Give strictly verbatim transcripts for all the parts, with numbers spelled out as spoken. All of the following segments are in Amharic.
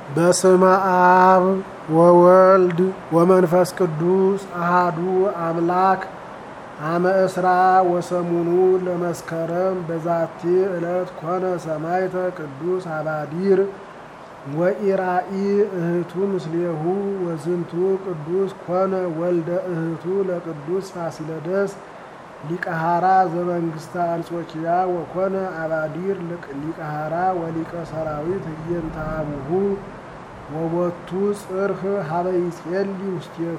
በስመ አብ ወወልድ ወመንፈስ ቅዱስ አሃዱ አምላክ አመ እስራ ወሰሙኑ ለመስከረም በዛቲ ዕለት ኮነ ሰማዕተ ቅዱስ አባዲር ወኢራኢ እህቱ ምስሌሁ ወዝንቱ ቅዱስ ኮነ ወልደ እህቱ ለቅዱስ ፋሲለደስ ሊቀ ሐራ ዘመንግስተ አንጾኪያ ወኮነ አባዲር ሊቀ ሐራ ወሊቀ ሰራዊት እየንተ አቡሁ ወቦቱ ጽርህ ሀበ ይጼሊ ውስቴቱ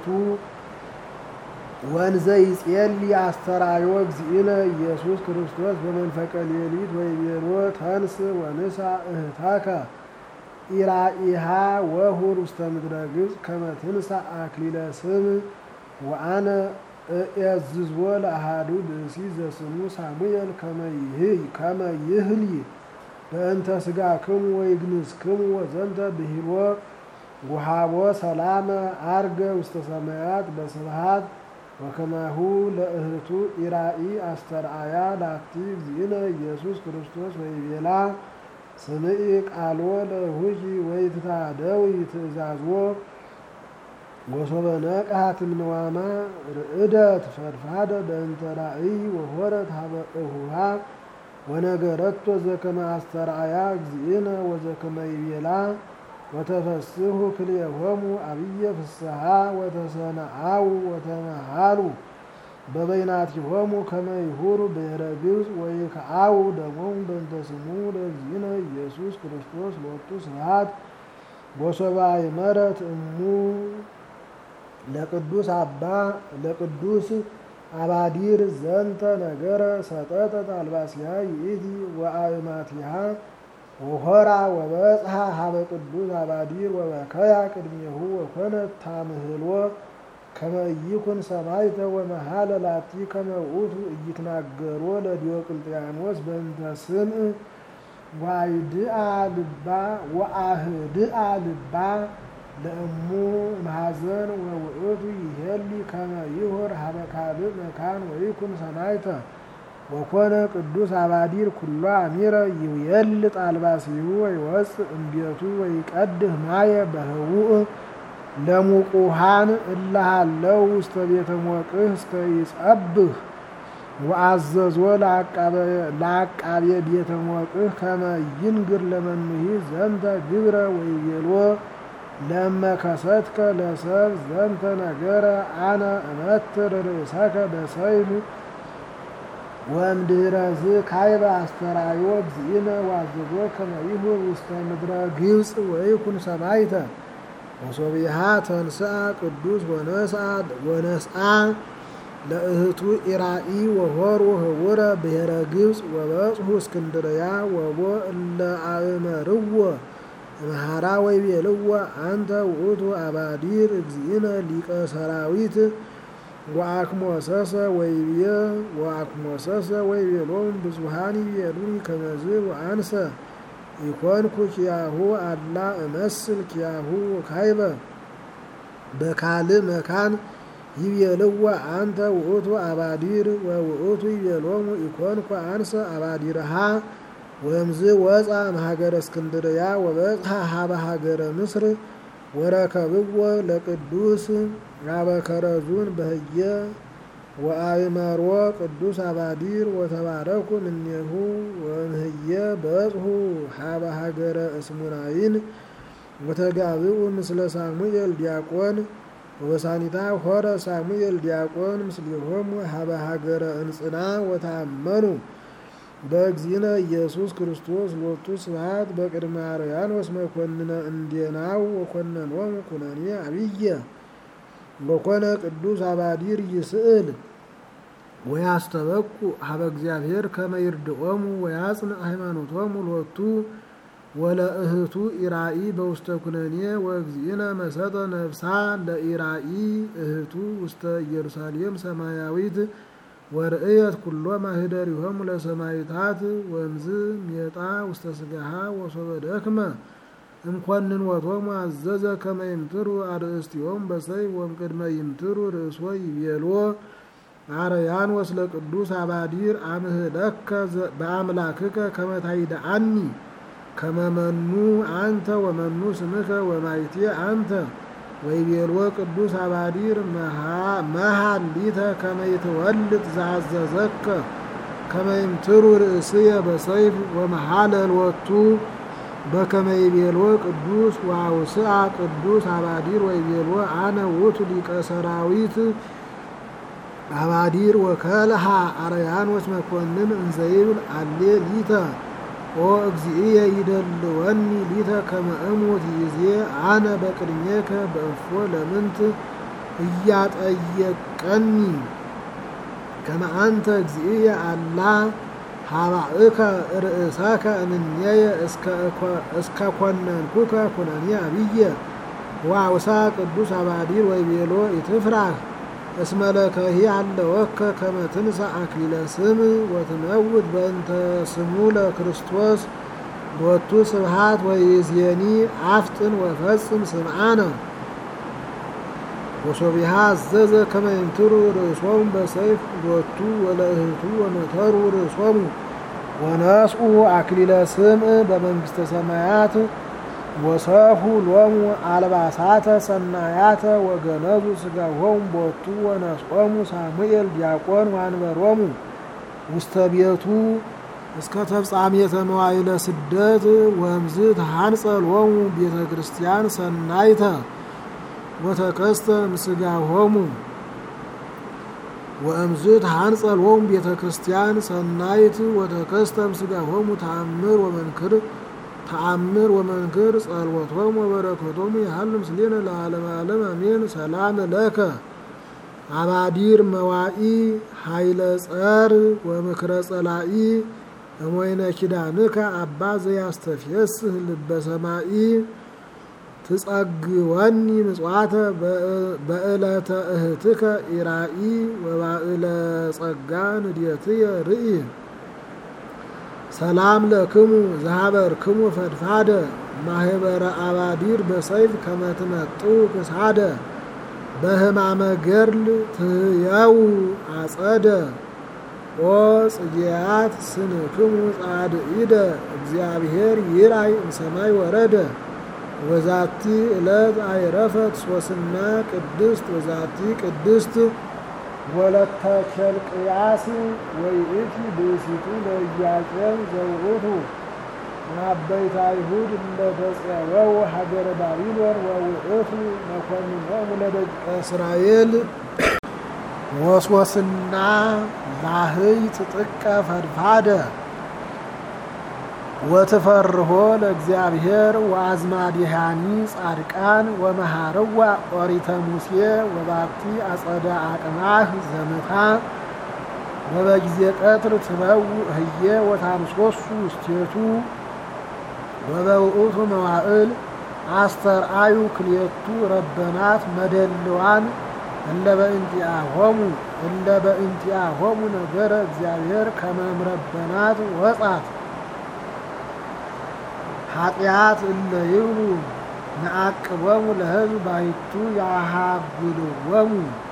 ወንዘ ይጼሊ አስተራዮ እግዚእነ ኢየሱስ ክርስቶስ በመንፈቀ ሌሊት ወይቤሎ ተንስ ወንሳ እህታከ ኢራኢሃ ወሁር ውስተ ምድረ ግብፅ ከመ ትንሣእ አክሊለ ስም ወአነ እያዝዝዎ ለአሐዱ ብእሲ ዘስሙ ሳሙኤል ከመ ይህሊ በእንተ ሥጋክሙ ወይግንዝክሙ ወዘንተ ብሂሎ ወሃቦ ሰላመ አርገ ውስተ ሰማያት በስብሐት ወከማሁ ለእህቱ ኢራኢ አስተርአያ ላቲ እግዚእነ ኢየሱስ ክርስቶስ ወይቤላ ስምዒ ቃሎ ለሁጂ ወይትታደዊ ትእዛዝዎ ወሶበ ነቅሐት እምነዋማ ርዕደት ፈድፋደ በእንተ ራእይ ወሆረት ሀበ እሁሃ ወነገረቶ ዘከመ አስተርአያ እግዚእነ ወዘከመ ይቤላ ወተፈስሑ ክልኤሆሙ አብየ ፍስሓ ወተሰነአው ወተመሃሉ በበይናቲሆሙ ከመ ይሁሩ ብሔረ ግብፅ ወይክዓው ደሞሙ በእንተ ስሙ ለእግዚእነ ኢየሱስ ክርስቶስ ሎቱ ስብሐት ወሶበ አእመረት እሙ ለቅዱስ አባ ለቅዱስ አባዲር ዘንተ ነገረ ሰጠጠት አልባሲሃ ይእቲ ወአእማቲሃ ወሆራ ወበጽሐ ሀበ ቅዱስ አባዲር ወበከያ ቅድሜሁ ወኮነት ታምህልዎ ከመ ይኩን ሰማዕተ ወመሃለ ላቲ ከመ ውእቱ ኢይትናገሮ ለዲዮቅልጥያኖስ በእንተ ስምዕ ወአይድአ ልባ ወአህድአ ልባ ለእሙ ማሐዘን ወውእቱ ይሄሊ ከመ ይሁር ሀበ ካልእ መካን ወይኩን ሰማዕተ ወኮነ ቅዱስ አባዲር ኩሎ አሚረ ይውየልጥ አልባሲሁ ወይወፅእ እምቤቱ ወይቀድህ ማየ በህቡእ ለሙቁሃን እለሃለው ውስተ ቤተ ሞቅህ እስከ ይጸብህ ወአዘዞ ለአቃቤ ቤተ ሞቅህ ከመ ይንግር ለመኑሂ ዘንተ ግብረ ወይቤሎ ለመከሰትከ ለሰብ ዘንተ ነገረ አነ እመትር ርእሰከ በሰይፍ ወእምድኅረዝ ካይበ አስተርአዮ እግዚእነ ወአዘዞ ከመ ይሁር ውስተ ምድረ ግብፅ ወይኩን ሰማዕተ ወሶቢሃ ተንሥአ ቅዱስ ወነስአ ለእህቱ ኢራኢ ወሆሩ ህቡረ ብሔረ ግብፅ ወበጽሑ እስክንድርያ ወቦ እለ አእመርዎ እምሃራ ወይቤልዎ አንተ ውእቱ አባዲር እግዚእነ ሊቀ ሰራዊት ወአክሞሰሰ ወይቤ ወአክሞሰሰ ወይቤሎሙ ብዙኃን ይቤሉኒ ከመዝ ወአንሰ ኢኮንኩ ኪያሁ አላ እመስል ኪያሁ ካይበ በካልእ መካን ይቤልዎ አንተ ውእቱ አባዲር ወውእቱ ይቤሎሙ ኢኮንኩ አንሰ አባዲርሃ ወእምዝ ወፃ እምሀገረ እስክንድርያ ወበጽሐ ሀበ ሀገረ ምስር ወረከብዎ ለቅዱስ አበከረዙን በህየ ወአእመሮ ቅዱስ አባዲር ወተባረኩ እምኔሁ ወእምህየ በጽሑ ሀበ ሀገረ እስሙናይን ወተጋብኡ ምስለ ሳሙኤል ዲያቆን ወበሳኒታ ሆረ ሳሙኤል ዲያቆን ምስሌሆሙ ሀበ ሀገረ እንጽና ወታመኑ በእግዚእነ ኢየሱስ ክርስቶስ ሎቱ ስብሐት በቅድመ አርያኖስ መኮንነ እንዴናው ወኮነኖሙ ኩነኔ አብየ ወኮነ ቅዱስ አባዲር ይስእል ወያስተበቁ ሀበ እግዚአብሔር ከመ ይርድኦሙ ወያጽንዕ ሃይማኖቶሙ ሎቱ ወለእህቱ ኢራኢ በውስተ ኩነኔ ወእግዚእነ መሰጠ ነፍሳ ለኢራኢ እህቱ ውስተ ኢየሩሳሌም ሰማያዊት ወርእየት ኩሎ ማህደሪሆሙ ለሰማዕታት ወእምዝ ሜጣ ውስተ ሥጋሃ ወሶበ ደክመ እምኰንኖቶሙ አዘዘ ከመ ይምትሩ አርእስቲሆሙ በሰይፍ ወእምቅድመ ይምትሩ ርእሶ ይቤልዎ አርያኖስ ለቅዱስ አባዲር አምህለከ በአምላክከ ከመ ታይድአኒ ከመመኑ አንተ ወመኑ ስምከ ወማይቴ አንተ ወይቤሎ ቅዱስ አባዲር መሃሊተ ከመ ይትወልድ ዘአዘዘከ ከመ ይምትሩ ርእስየ በሰይፍ ወመሃለ ሎቱ በከመ ይቤሎ ቅዱስ ወአውስአ ቅዱስ አባዲር ወይቤሎ አነ ውእቱ ሊቀ ሰራዊት አባዲር ወከልሃ አርያኖስ መኮንን እንዘይብል አሌ ሊተ ኦ እግዚእየ ይደልወኒ ሊተ ከመ እሙት ይዜ አነ በቅድሜከ በእፎ ለምንት እያጠየቀኒ ከመ አንተ እግዚእየ አላ ሀባእከ ርእሰከ እምኔየ እስከ ኮነንኩከ ኩነኔ አብየ ወአውሳ ቅዱስ አባዲር ወይቤሎ ኢትፍራህ እስመ ለከሂ አለወከ ከመ ትንሣእ አክሊለ ስም ወትመውት በእንተ ስሙ ለክርስቶስ ሎቱ ስብሐት ወይእዜኒ አፍጥን ወፈጽም ስምዓነ ወሶቢሃ አዘዘ ከመ ይምትሩ ርእሶሙ በሰይፍ ሎቱ ወለእህቱ ወመተሩ ርእሶሙ ወነስኡ አክሊለ ስም በመንግሥተ ሰማያት ወሰፉ ሎሙ አልባሳተ ሰናያተ ወገነዙ ሥጋሆሙ ቦቱ ወነስኦሙ ሳሙኤል ዲያቆን ወአንበሮሙ ውስተ ቤቱ እስከ ተፍጻሜተ መዋዕለ ስደት ወእምዝ ተሐንጸ ሎሙ ቤተ ክርስቲያን ሰናይተ ወተከስተ እምሥጋሆሙ ወእምዝ ተሐንጸ ሎሙ ቤተ ክርስቲያን ሰናይት ወተከስተ እምሥጋሆሙ ተአምር ወመንክር ተአምር ወመንክር ጸልወቶሙ ወበረከቶሙ ይሃሉ ምስሌነ ለዓለመ ዓለም አሜን። ሰላም ለከ አባዲር መዋኢ ኃይለ ጸር ወምክረ ጸላኢ እሞይነ ኪዳንከ አባ ዘያስተፍየስህ ልበ ሰማኢ ትጸግወኒ ምጽዋተ በዕለተ እህትከ ኢራኢ ወባዕለ ጸጋ ንድየትየ ርኢ ሰላም ለክሙ ዘሀበርክሙ ፈድፋደ ማህበረ አባዲር በሰይፍ ከመ ትመጡ ክሳደ በህማመ ገርል ትየው አጸደ ኦ ጽጌያት ስንክሙ ጻድኢደ እግዚአብሔር ይራይ እምሰማይ ወረደ ወዛቲ ዕለት አይረፈት ሶስና ቅድስት ወዛቲ ቅድስት ወለተ ኬልቅያስ ወይእቲ ብእሲቱ ለኢያቄም ዘውእቱ አበይተ አይሁድ እለተፄወው ሀገረ ባቢሎን ወውእቱ መኮንኖሙ ለደቂቀ እስራኤል ወሶስና ላህይት ጥቀ ፈድፋደ ወትፈርሆ ለእግዚአብሔር ወአዝማዲሃኒ ጻድቃን ወመሃርዋ ኦሪተ ሙሴ ወባቲ አጸደ አቅማህ ዘምታ ወበጊዜ ቀትር ትበው ህየ ወታምሶሱ ውስቴቱ ወበውእቱ መዋዕል አስተርአዩ ክልኤቱ ረበናት መደልዋን እለ በእንቲአሆሙ እለ በእንቲአሆሙ ነገረ እግዚአብሔር ከመ እምረበናት ወጻት ኃጢአት እለ ይብሉ ነአቅቦሙ ለሕዝብ ባሕቱ ያሃጉልዎሙ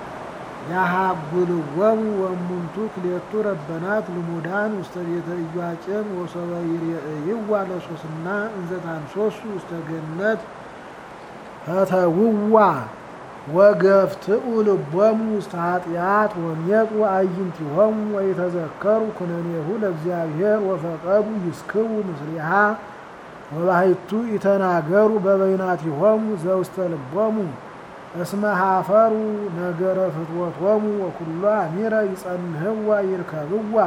ያሃጉልዎሙ ወእሙንቱ ክልኤቱ ረበናት ልሙዳን ውስተ ቤተ ኢያቄም ወሶበ ይሬእይዋ ለሶስና እንዘ ታምሶሱ ውስተ ገነት ፈተውዋ ወገፍትኡ ልቦሙ ውስተ ኃጢአት ወሜጡ አዕይንቲሆሙ ወይተዘከሩ ኩነኔሁ ለእግዚአብሔር ወፈቀዱ ይስክቡ ምስሊሃ ወባሕቱ ይተናገሩ በበይናቲሆሙ ዘውስተ ልቦሙ እስመ ሀፈሩ ነገረ ፍትወቶሙ ወኩሎ አሚረ ይጸንህዋ ይርከብዋ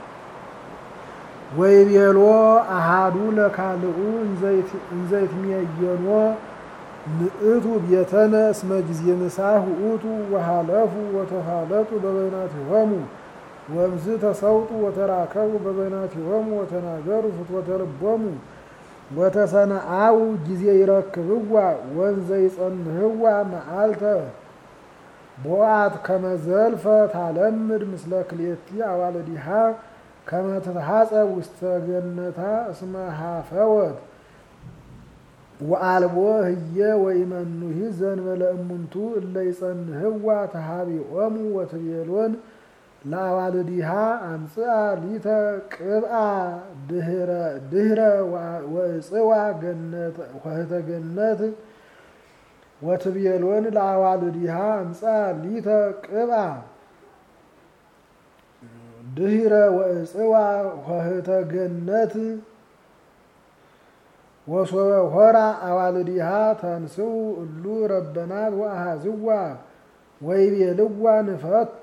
ወይቤሎ አሃዱ ለካልኡ እንዘይትሜየኖ ንእቱ ቤተነ እስመ ጊዜ ምሳህ ውእቱ ወሃለፉ ወተፋለጡ በበይናቲሆሙ ወእምዝ ተሰውጡ ወተራከቡ በበይናቲሆሙ ወተናገሩ ፍትወተ ልቦሙ ወተሰነአው ጊዜ ይረክብዋ ወንዘ ይጸንህዋ መዓልተ ቦአት ከመዘልፈ ታለምድ ምስለ ክልኤቲ አዋልዲሃ ከመ ትትሐጸብ ውስተ ገነታ እስመ ሀፈወት ወአልቦ ህየ ወኢመኑሂ ዘእንበለ እሙንቱ እለ ይጸንህዋ ተሃቢኦሙ ወትቤሎን ለአዋልዲሃ አምጽአ ሊተ ቅብአ ድህረ ድህረ ወእጽዋ ገነት ወህተ ገነት ወትብየሎን ለአዋልዲሃ አምጽአ ሊተ ቅብአ ድህረ ወእጽዋ ወህተ ገነት ወሶበ ሆራ አዋልዲሃ ተንስኡ እሉ ረበናት ወአሃዝዋ ወይቤልዋ ንፈቱ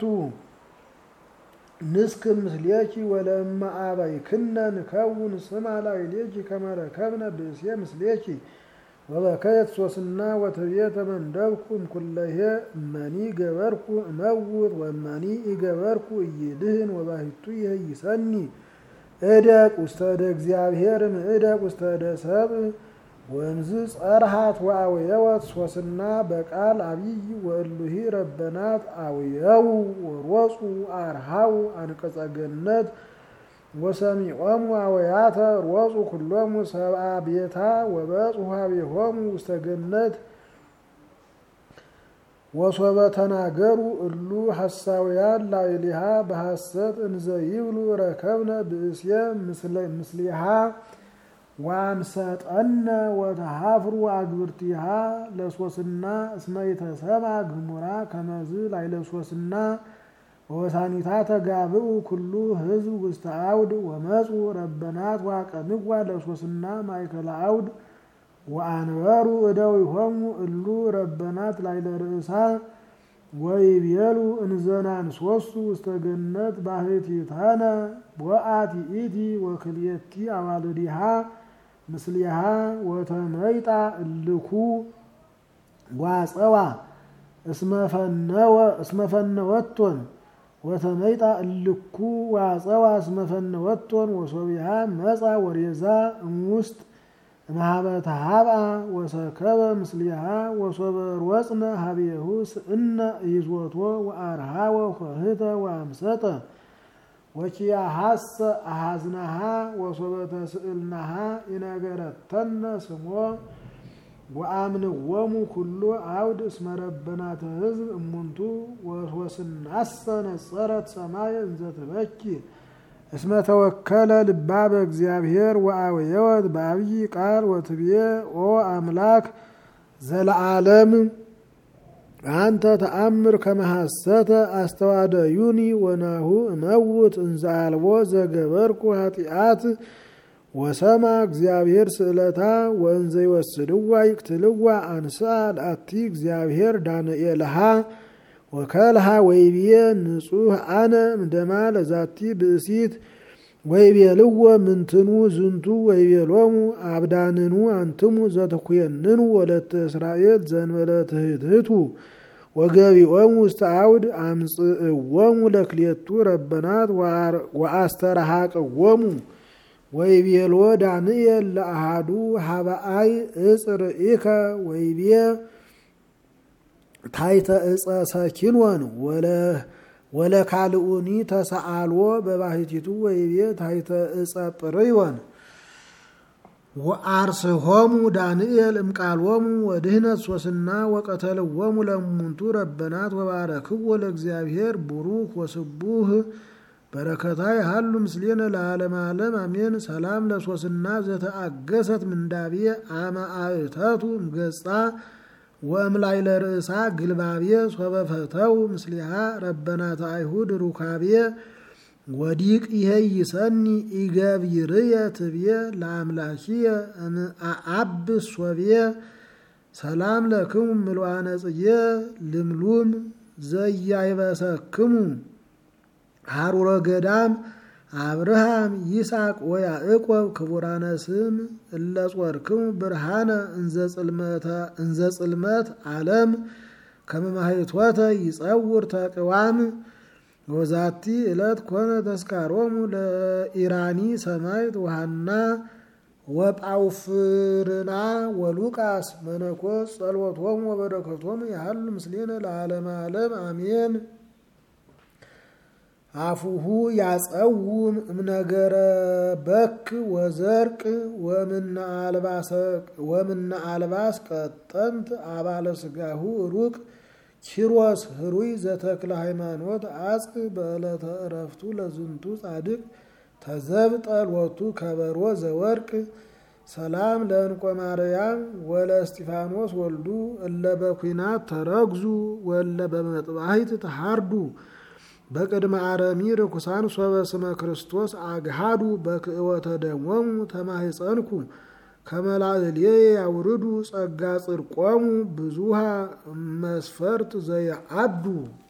ንስክም ምስሌኪ ወለእመ አበይክነ ንከውን ስማ ላዕሌኪ ከመ ረከብነ ብእሴ ምስሌኪ ወበከየት ሶስና ወትቤተ መንደብኩ እምኩለሄ እመኒ ገበርኩ እመውት ወእመኒ ኢገበርኩ ኢይድህን ወባሕቱ ይሄይሰኒ እደቅ ውስተ እደ እግዚአብሔር እምእደቅ ውስተ እደ ሰብእ ወእምዝ ጸርሃት ወአውየወት ሶስና በቃል አብይ ወእሉሂ ረበናት አውየው ወሮፁ አርሃው አንቀጸ ገነት ወሰሚዖሙ አወያተ ሮፁ ኩሎሙ ሰብአ ቤታ ወበጽሑ ኀቤሆሙ ውስተ ገነት ወሶበ ተናገሩ እሉ ሐሳውያን ላዕሌሃ በሐሰት እንዘ ይብሉ ረከብነ ብእሴ ምስሌሃ ወአምሰጠነ ወተሃፍሩ አግብርቲሃ ለሶስና እስመ ይተሰምዐ ግሙራ ከመዝ ላዕለ ሶስና ወወሳኒታ ተጋብኡ ኩሉ ሕዝብ ውስተ አውድ ወመፁ ረበናት ወአቀንዋ ለሶስና ማእከለ አውድ ወአንበሩ እደዊሆሙ እሉ ረበናት ላዕለ ርእሳ ወይቤሉ እንዘናንሶሱ ውስተ ገነት ባሕቲታነ ቦአት ይእቲ ወክልኤቲ አዋልዲሃ ምስሊሃ ወተመይጣ እልኩ ዋጸዋ እስመፈነወቶን ወተመይጣ እልኩ ዋጸዋ እስመፈነወቶን ወሶቢሃ መጻ ወሬዛ እሙስጥ እምኀበተ ሀብአ ወሰከበ ምስሊሃ ወሶበ ሮጽነ ኀቤሁ ስእነ ይዞቶ ወአርሃወ ኆኅተ ወአምሰጠ ወኪያሃሰ አሐዝናሃ ወሶበ ተስእልናሃ ይነገረተነ ስሞ ወአምንዎሙ ኩሉ አውድ እስመ ረበናተ ሕዝብ እሙንቱ ወሶስናሰ ነጸረት ሰማይ እንዘ ትበኪ እስመ ተወከለ ልባ በእግዚአብሔር ወአውየወት በአብይ ቃል ወትቤ ኦ አምላክ ዘለዓለም አንተ ተአምር ከመ ሐሰተ አስተዋደዩኒ ወናሁ እመውት እንዘ አልቦ ዘገበርኩ ኃጢአት ወሰማ እግዚአብሔር ስእለታ ወእንዘ ይወስድዋ ይቅትልዋ አንስአ ለአቲ እግዚአብሔር ዳንኤልሃ ወከልሃ ወይቤ ንጹሕ አነ እምደማ ለዛቲ ብእሲት ወይቤልዎ ምንትኑ ዝንቱ ወይቤሎሙ አብዳንኑ አንትሙ ዘተኩየንኑ ወለተ እስራኤል ዘእንበለ ትሕትቱ ወገቢኦሙ ውስተ አውድ አምጽእዎሙ ለክልኤቱ ረበናት ወአስተረሃቅዎሙ ወይቤሎ ዳንኤል ለአሃዱ ሀበአይ እጽ ርኢከ ወይቤ ታይተ እጸ ሰኪንወን ወለካልኡኒ ተሰአልዎ በባሕቲቱ ወይቤ ታይተ እጸ ጵርዮን ወአርስሆሙ ዳንኤል እምቃልዎሙ ወድህነት ሶስና ወቀተልዎሙ ለእሙንቱ ረበናት ወባረክዎ ለእግዚአብሔር ቡሩክ ወስቡህ በረከታ ይሃሉ ምስሌነ ለዓለመ ዓለም አሜን። ሰላም ለሶስና ዘተአገሰት ምንዳቤ አመ አእተቱ እምገጻ ወእምላዕለ ርእሳ ግልባቤ ሶበ ፈተው ምስሊሃ ረበናተ አይሁድ ሩካቤ ወዲቅ ይሄይሰኒ ኢገብይርየ ትብየ ለአምላኪየ እምአብስ ሶብየ ሰላም ለክሙ ምሉአነ ጽጌ ልምሉም ዘያይበሰክሙ ሀሩረ ገዳም አብርሃም ይስሐቅ ወያዕቆብ ክቡራነ ስም እለ ጾርክሙ ብርሃነ እንዘ ጽልመት ዓለም ከመ ማኅቶተ ይጸውር ተቅዋም ወዛቲ ዕለት ኮነ ተስካሮሙ ለኢራኒ ሰማዕት ወሐና ወጳውፍርና ወሉቃስ መነኮስ ጸሎቶሙ ወበረከቶሙ ያህሉ ምስሌነ ለዓለመ ዓለም አሜን። አፉሁ ያጸውም እምነገረ በክ ወዘርቅ ወምነ አልባስ ቀጠንት አባለ ስጋሁ ሩቅ ኪሮስ ህሩይ ዘተክለ ሃይማኖት አጽ በዕለተ ዕረፍቱ ለዝንቱ ጻድቅ ተዘብጠል ወቱ ከበሮ ዘወርቅ ሰላም ለእንቆ ማርያም ወለ እስጢፋኖስ ወልዱ እለ በኩናት ተረግዙ ወለ በመጥባሂት ተሃርዱ በቅድመ አረሚ ርኩሳን ሶበ ስመ ክርስቶስ አግሃዱ በክእወተ ደሞሙ ተማህፀንኩ ከመላእልየ ያውርዱ ጸጋ ጽድቆሙ ብዙሃ መስፈርት ዘየአዱ